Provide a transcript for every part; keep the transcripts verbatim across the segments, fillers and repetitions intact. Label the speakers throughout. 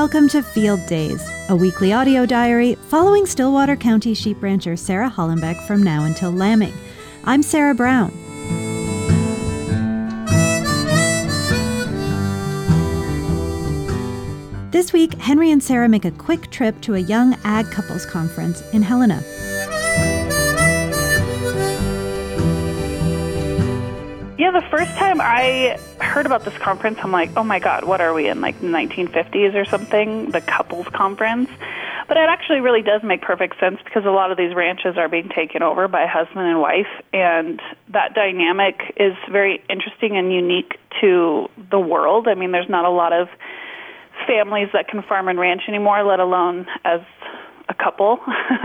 Speaker 1: Welcome to Field Days, a weekly audio diary following Stillwater County sheep rancher Sarah Hollenbeck from now until lambing. I'm Sarah Brown. This week, Henry and Sarah make a quick trip to a young ag couples conference in Helena.
Speaker 2: Yeah, the first time I heard about this conference, I'm like, oh my God, what are we in, like the nineteen fifties or something, the couples conference? But it actually really does make perfect sense because a lot of these ranches are being taken over by husband and wife, and that dynamic is very interesting and unique to the world. I mean, there's not a lot of families that can farm and ranch anymore, let alone as a couple.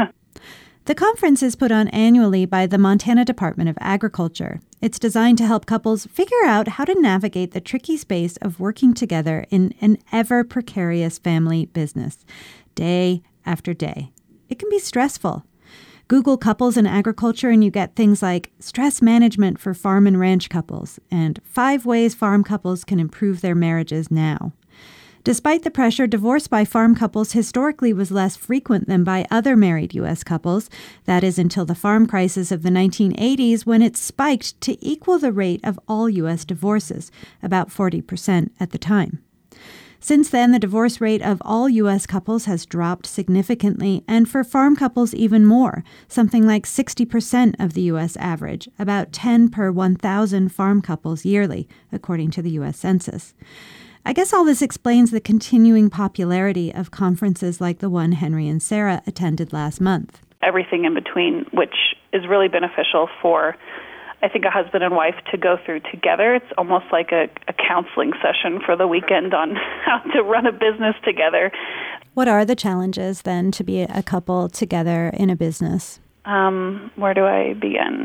Speaker 1: The conference is put on annually by the Montana Department of Agriculture. It's designed to help couples figure out how to navigate the tricky space of working together in an ever-precarious family business, day after day. It can be stressful. Google couples in agriculture and you get things like stress management for farm and ranch couples and five ways farm couples can improve their marriages now. Despite the pressure, divorce by farm couples historically was less frequent than by other married U S couples. That is until the farm crisis of the nineteen eighties, when it spiked to equal the rate of all U S divorces, about forty percent at the time. Since then, the divorce rate of all U S couples has dropped significantly, and for farm couples even more, something like sixty percent of the U S average, about ten per one thousand farm couples yearly, according to the U S Census. I guess all this explains the continuing popularity of conferences like the one Henry and Sarah attended last month.
Speaker 2: Everything in between, which is really beneficial for, I think, a husband and wife to go through together. It's almost like a, a counseling session for the weekend on how to run a business together.
Speaker 1: What are the challenges, then, to be a couple together in a business?
Speaker 2: Um, where do I begin?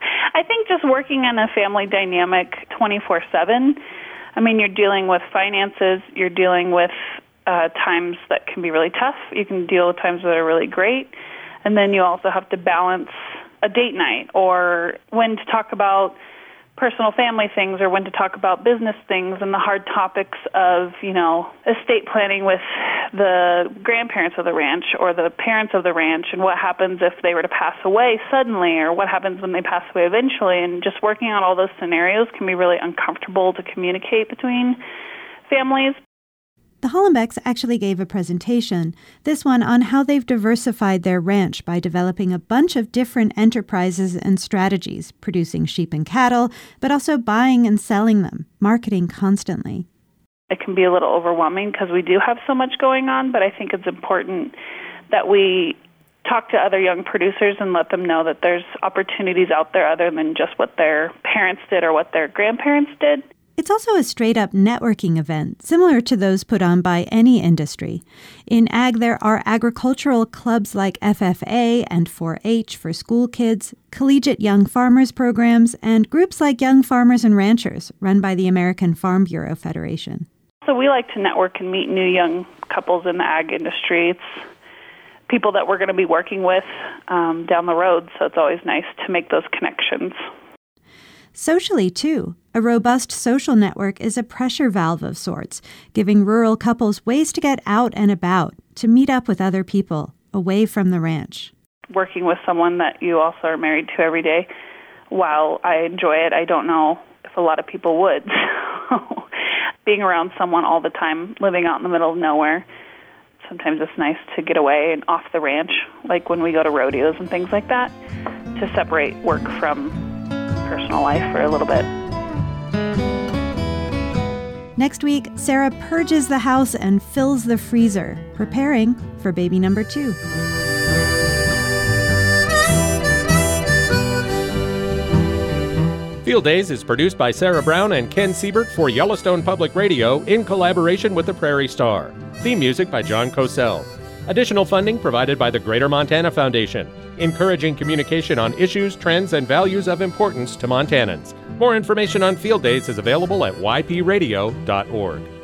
Speaker 2: I think just working in a family dynamic twenty-four seven. I mean, you're dealing with finances, you're dealing with uh, times that can be really tough, you can deal with times that are really great, and then you also have to balance a date night or when to talk about personal family things or when to talk about business things and the hard topics of, you know, estate planning with the grandparents of the ranch or the parents of the ranch and what happens if they were to pass away suddenly or what happens when they pass away eventually. And just working on all those scenarios can be really uncomfortable to communicate between families.
Speaker 1: The Hollenbecks actually gave a presentation, this one on how they've diversified their ranch by developing a bunch of different enterprises and strategies, producing sheep and cattle, but also buying and selling them, marketing constantly.
Speaker 2: It can be a little overwhelming because we do have so much going on, but I think it's important that we talk to other young producers and let them know that there's opportunities out there other than just what their parents did or what their grandparents did.
Speaker 1: It's also a straight-up networking event, similar to those put on by any industry. In ag, there are agricultural clubs like F F A and four H for school kids, collegiate young farmers programs, and groups like Young Farmers and Ranchers, run by the American Farm Bureau Federation.
Speaker 2: So we like to network and meet new young couples in the ag industry. It's people that we're going to be working with um, down the road, so it's always nice to make those connections.
Speaker 1: Socially, too, a robust social network is a pressure valve of sorts, giving rural couples ways to get out and about, to meet up with other people, away from the ranch.
Speaker 2: Working with someone that you also are married to every day, while I enjoy it, I don't know if a lot of people would. So being around someone all the time, living out in the middle of nowhere, sometimes it's nice to get away and off the ranch, like when we go to rodeos and things like that, to separate work from personal life for a little bit.
Speaker 1: Next week, Sarah purges the house and fills the freezer, preparing for baby number two.
Speaker 3: Field Days is produced by Sarah Brown and Ken Siebert for Yellowstone Public Radio in collaboration with the Prairie Star. Theme music by John Cosell. Additional funding provided by the Greater Montana Foundation, encouraging communication on issues, trends, and values of importance to Montanans. More information on Field Days is available at y p radio dot org.